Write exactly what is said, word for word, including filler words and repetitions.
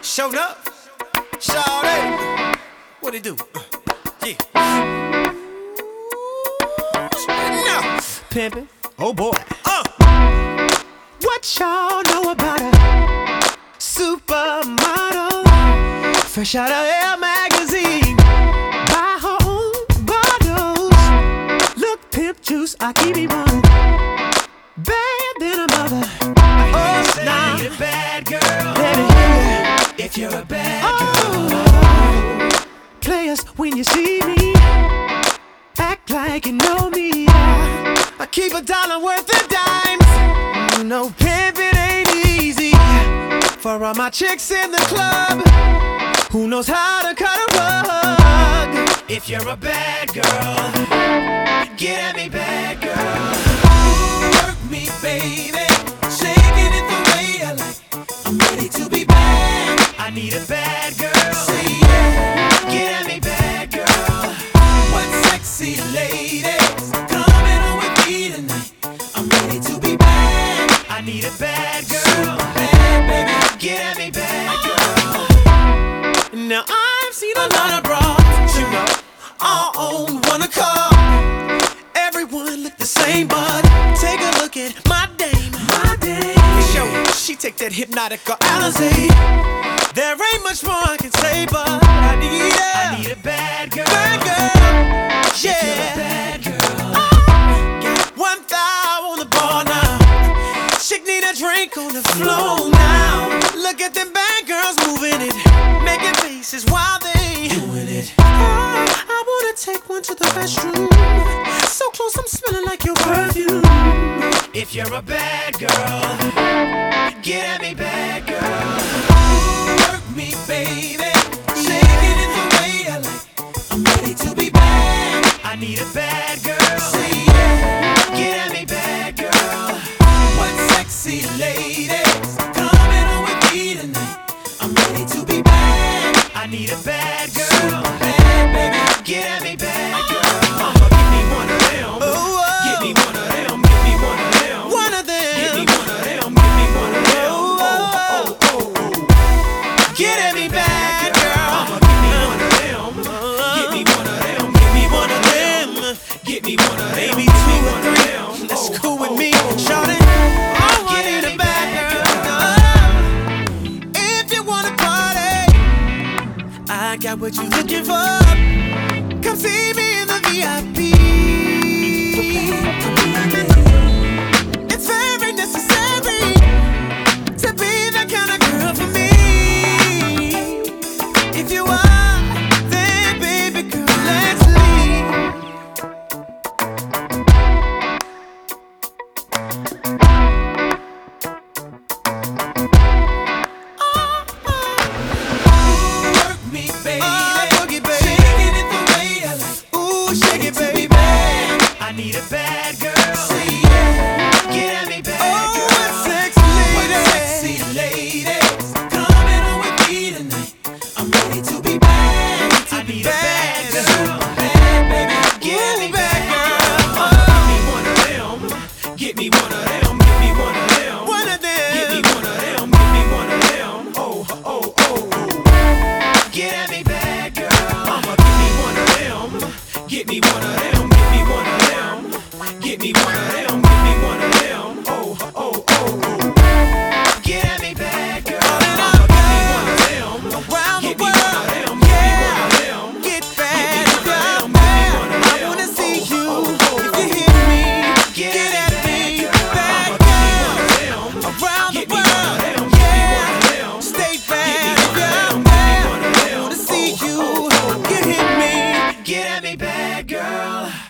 Showed up, shawty. What it do? Uh, yeah. No. Pimpin'. Oh boy. Uh. What y'all know about a supermodel? Fresh out of Elle magazine. Buy her own bottles. Look, pimp juice, I keep it one. Bad than a mother. Oh, nah. Need a bad girl. Baby, if you're a bad oh. girl. Players, when you see me, act like you know me. I keep a dollar worth of dimes. No pimpin' ain't easy. For all my chicks in the club, who knows how to cut a rug? If you're a bad girl, get at me, bad girl. Work me, baby, shaking it the way I like. I'm ready to be bad. I need a bad girl. Say yeah, get at me, bad girl. What sexy ladies coming on with me tonight? I'm ready to be bad. I need a bad girl. Bad, baby, get at me, bad girl. Now I've seen a lot of bras, you know, all on one accord. Everyone look the same, but take a look at my dame. My dame. Show she take that hypnotic or Alizé. There ain't much more I can say, but I need a, I need a bad girl. Bad girl. Yeah. If you're a bad girl. Oh. Got one thigh on the bar now. Chick need a drink on the floor now. Look at them bad girls moving it, making faces while they doing it. Oh, I wanna take one to the restroom. So close, I'm smelling like your perfume. If you're a bad girl, get at me, bad girl. Work me, baby, shaking it the way I like. I'm ready to be bad. I need a bad girl. Say yeah, get at me, bad girl. What sexy ladies coming on with me tonight? I'm ready to be bad. I need a bad girl. Bad, baby, get at me, bad girl. Mama, give me one of them. Oh, oh. Give me one of them. Give me one of them. One of them. Give me one of them. Give me one of them. Oh, oh, oh, oh, oh. Get at me, bad girl. Mama, give me one of them. Give me one of them. Give me one of them. Give me one of them. Maybe two or three. That's cool with me, shawty. Oh, I need a bad girl. If you wanna party, I got what you looking for. Come see me in the V I P. It's very necessary.